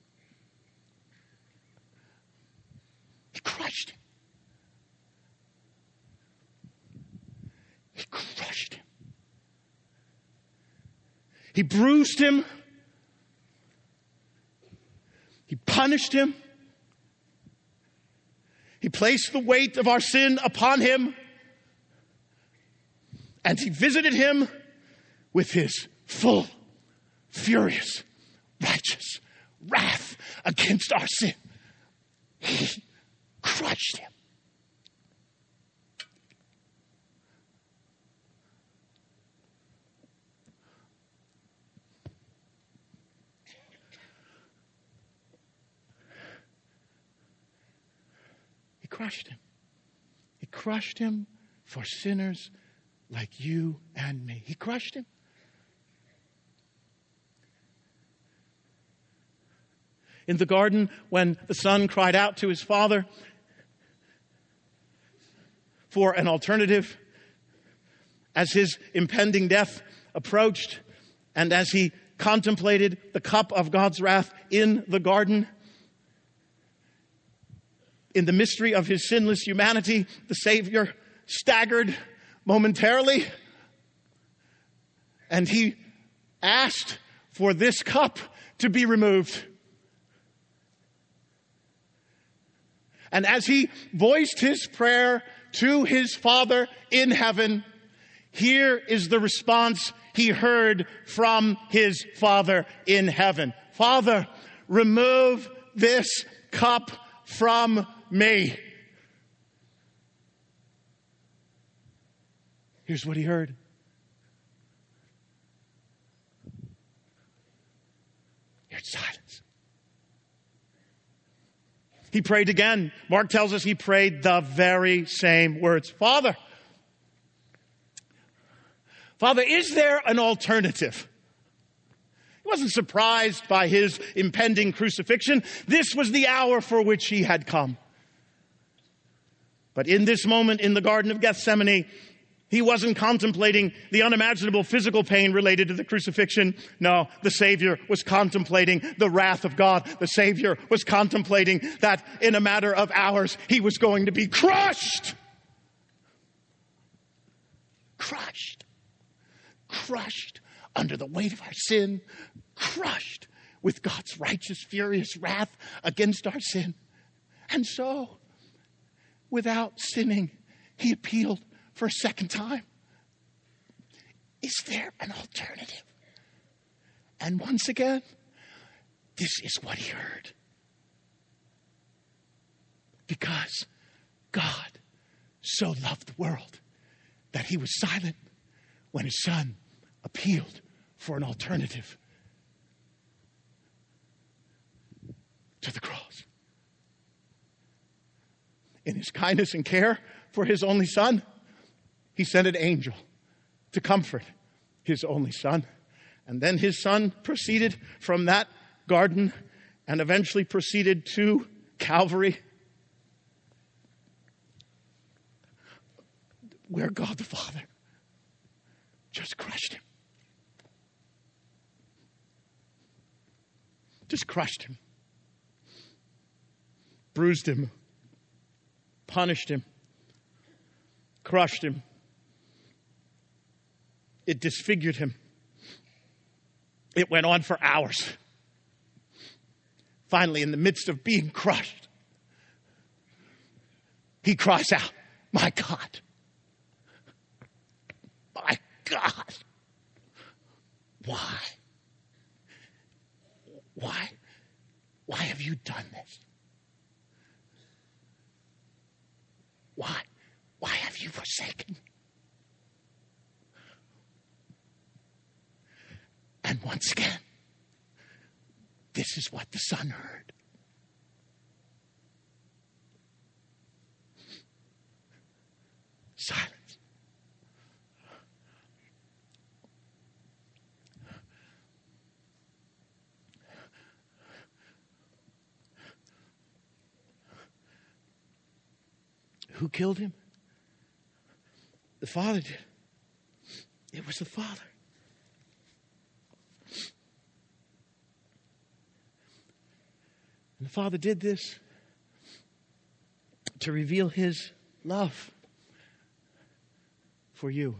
He crushed him. He crushed him. He bruised him. He punished him. He placed the weight of our sin upon him. And he visited him with his full, furious, righteous wrath against our sin. He crushed him. He crushed him. He crushed him for sinners like you and me. He crushed him. In the garden, when the son cried out to his father for an alternative, as his impending death approached, and as he contemplated the cup of God's wrath in the garden, in the mystery of his sinless humanity, the Savior staggered momentarily, and he asked for this cup to be removed. And as he voiced his prayer to his Father in heaven, here is the response he heard from his Father in heaven. Father, remove this cup from me. Here's what he heard. He heard silence. He prayed again. Mark tells us he prayed the very same words. Father, Father, is there an alternative? He wasn't surprised by his impending crucifixion. This was the hour for which he had come. But in this moment in the Garden of Gethsemane, he wasn't contemplating the unimaginable physical pain related to the crucifixion. No, the Savior was contemplating the wrath of God. The Savior was contemplating that in a matter of hours, he was going to be crushed. Crushed. Crushed under the weight of our sin. Crushed with God's righteous, furious wrath against our sin. And so, without sinning, he appealed for a second time. Is there an alternative? And once again, this is what he heard. Because God so loved the world that he was silent when his son appealed for an alternative to the cross. In his kindness and care for his only son, he sent an angel to comfort his only son. And then his son proceeded from that garden and eventually proceeded to Calvary. where God the Father just crushed him. Just crushed him. Bruised him. Punished him. Crushed him. It disfigured him. It went on for hours. Finally, in the midst of being crushed, he cries out, "My God, my God, why? Why? Why have you done this? Why? Why have you forsaken me?" And once again, this is what the Son heard. Silence. Who killed him? The Father did. It was the Father. And the Father did this to reveal his love for you.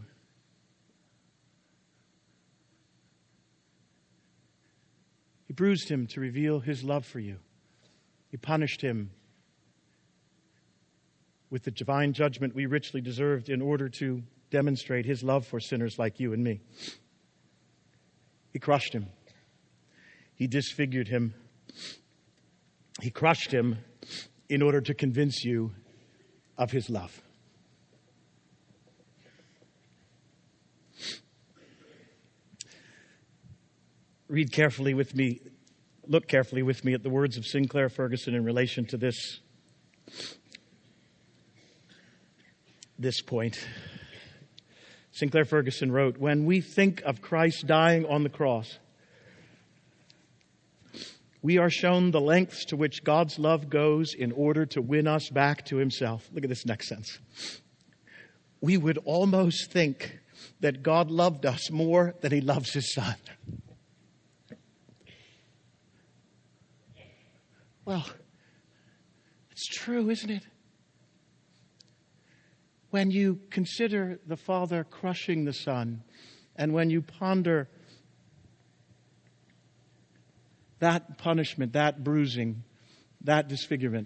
He bruised him to reveal his love for you. He punished him with the divine judgment we richly deserved in order to demonstrate his love for sinners like you and me. He crushed him. He disfigured him. He crushed him in order to convince you of his love. Read carefully with me, look carefully with me at the words of Sinclair Ferguson in relation to this, this point. Sinclair Ferguson wrote, "When we think of Christ dying on the cross, we are shown the lengths to which God's love goes in order to win us back to himself." Look at this next sentence. "We would almost think that God loved us more than he loves his Son." Well, it's true, isn't it? When you consider the Father crushing the Son, and when you ponder that punishment, that bruising, that disfigurement,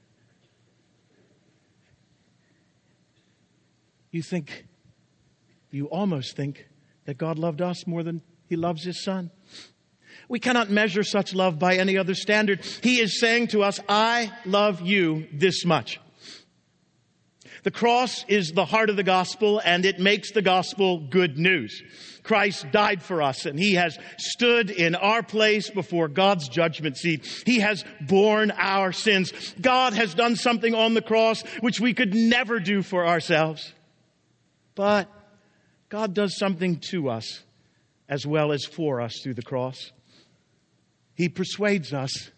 you think, you almost think that God loved us more than he loves his Son. We cannot measure such love by any other standard. He is saying to us, "I love you this much." The cross is the heart of the gospel, and it makes the gospel good news. Christ died for us, and he has stood in our place before God's judgment seat. He has borne our sins. God has done something on the cross which we could never do for ourselves. But God does something to us as well as for us through the cross. He persuades us.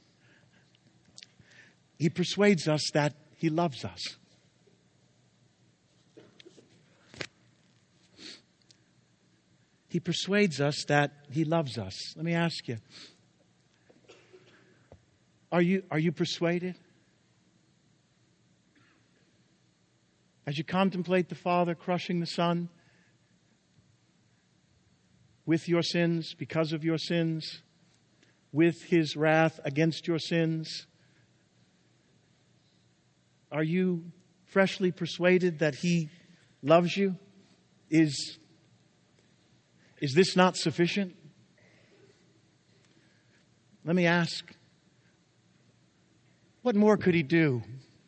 He persuades us that he loves us. He persuades us that he loves us. Let me ask you, are you, are you persuaded? As you contemplate the Father crushing the Son with your sins, because of your sins, with his wrath against your sins, are you freshly persuaded that he loves you? Is Is this not sufficient? Let me ask, what more could he do?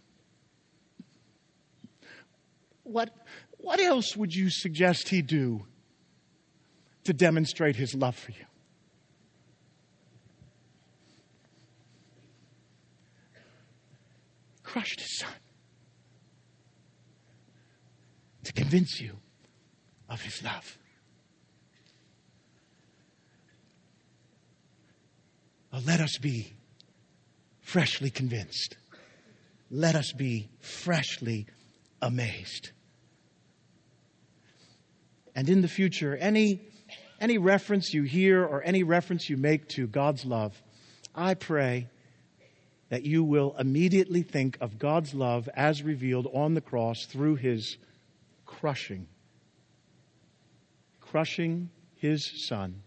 What, what else would you suggest he do to demonstrate his love for you? Crushed his Son to convince you of his love. Well, let us be freshly convinced. Let us be freshly amazed And in the future, any, any reference you hear or any reference you make to God's love, I pray that you will immediately think of God's love as revealed on the cross through his crushing, crushing his Son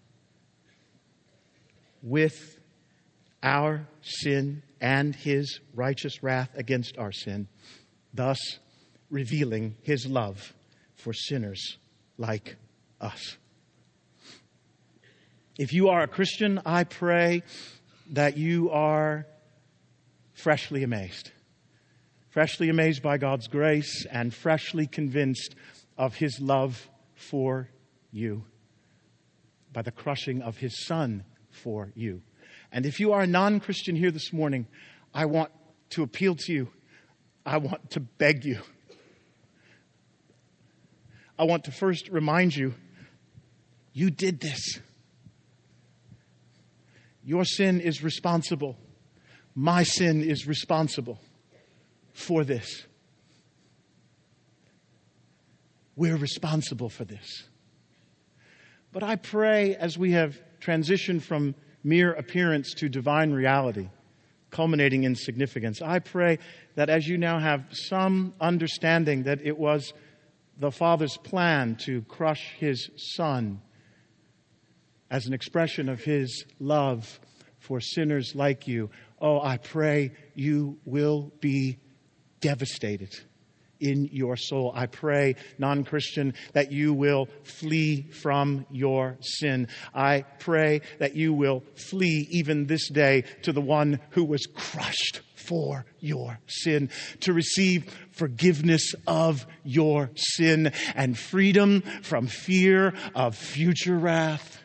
with our sin and his righteous wrath against our sin, thus revealing his love for sinners like us. If you are a Christian, I pray that you are freshly amazed. Freshly amazed by God's grace and freshly convinced of his love for you by the crushing of his Son for you. And if you are a non-Christian here this morning, I want to appeal to you. I want to beg you. I want to first remind you, you did this. Your sin is responsible. My sin is responsible for this. We're responsible for this. But I pray as we have transitioned from mere appearance to divine reality, culminating in significance, I pray that as you now have some understanding that it was the Father's plan to crush his Son as an expression of his love for sinners like you, oh, I pray you will be devastated in your soul. I pray, non-Christian, that you will flee from your sin. I pray that you will flee even this day to the one who was crushed for your sin, to receive forgiveness of your sin and freedom from fear of future wrath.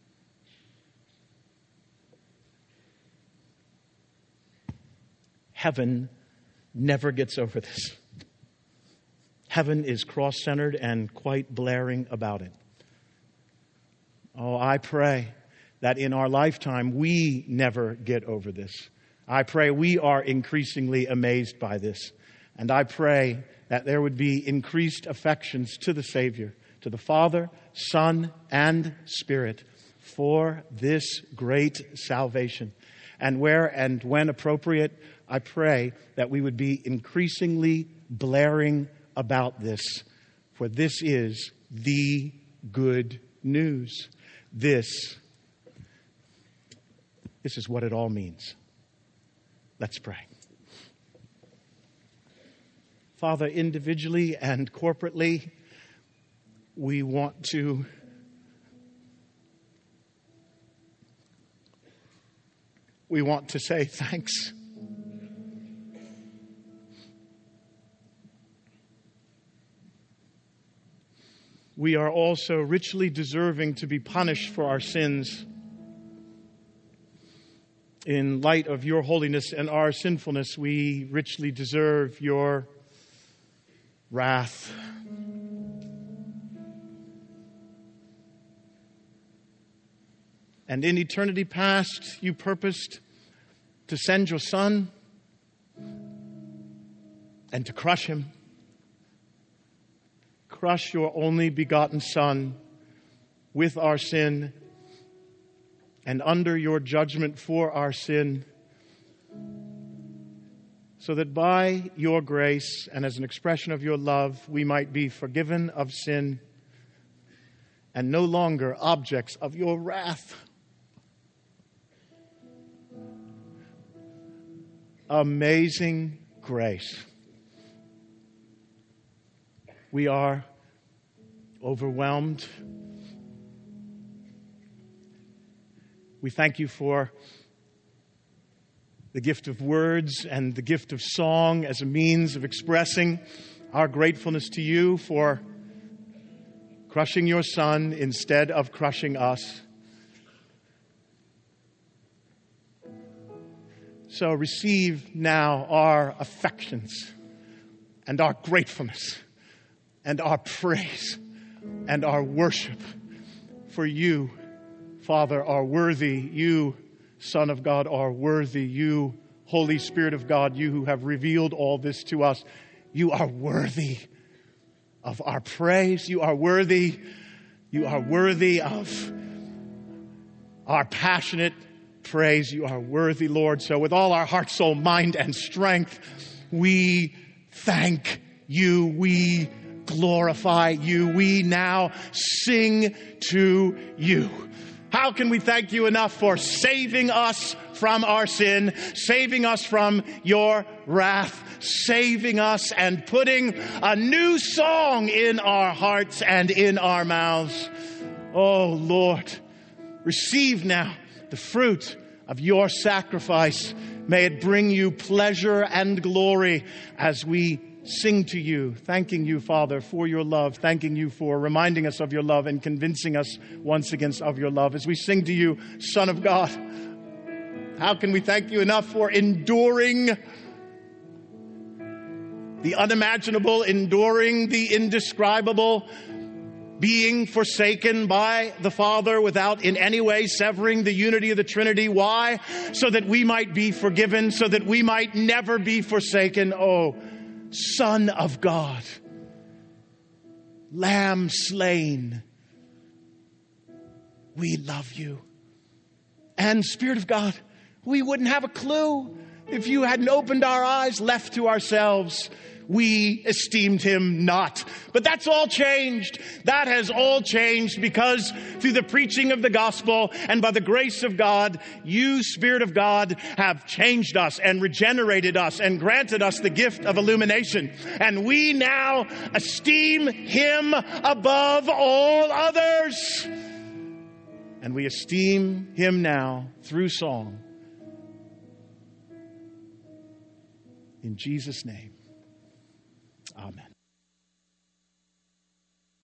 Heaven never gets over this. Heaven is cross-centered and quite blaring about it. Oh, I pray that in our lifetime we never get over this. I pray we are increasingly amazed by this. And I pray that there would be increased affections to the Savior, to the Father, Son, and Spirit for this great salvation. And where and when appropriate, I pray that we would be increasingly blaring about this, for this is the good news. This, this is what it all means. Let's pray. Father, individually and corporately, we want to we want to say thanks. We are also richly deserving to be punished for our sins. In light of your holiness and our sinfulness, we richly deserve your wrath. And in eternity past, you purposed to send your Son and to crush him. Crush your only begotten Son with our sin and under your judgment for our sin, so that by your grace and as an expression of your love, we might be forgiven of sin and no longer objects of your wrath. Amazing grace. We are overwhelmed. We thank you for the gift of words and the gift of song as a means of expressing our gratefulness to you for crushing your Son instead of crushing us. So receive now our affections and our gratefulness and our praise and our worship. For you, Father, are worthy. You, Son of God, are worthy. You, Holy Spirit of God, you who have revealed all this to us, you are worthy of our praise. You are worthy You are worthy of our passionate praise. You are worthy, Lord. So with all our heart, soul, mind, and strength, we thank you. We glorify you. We now sing to you. How can we thank you enough for saving us from our sin, saving us from your wrath, saving us and putting a new song in our hearts and in our mouths? Oh, Lord, receive now the fruit of your sacrifice. May it bring you pleasure and glory as we sing to you, thanking you, Father, for your love, thanking you for reminding us of your love and convincing us once again of your love. As we sing to you, Son of God, how can we thank you enough for enduring the unimaginable, enduring the indescribable, being forsaken by the Father without in any way severing the unity of the Trinity? Why? So that we might be forgiven, so that we might never be forsaken. Oh, Son of God, Lamb slain, we love you. And Spirit of God, we wouldn't have a clue if you hadn't opened our eyes, left to ourselves. We esteemed him not. But that's all changed. That has all changed because through the preaching of the gospel and by the grace of God, you, Spirit of God, have changed us and regenerated us and granted us the gift of illumination. And we now esteem him above all others. And we esteem him now through song. In Jesus' name. Amen.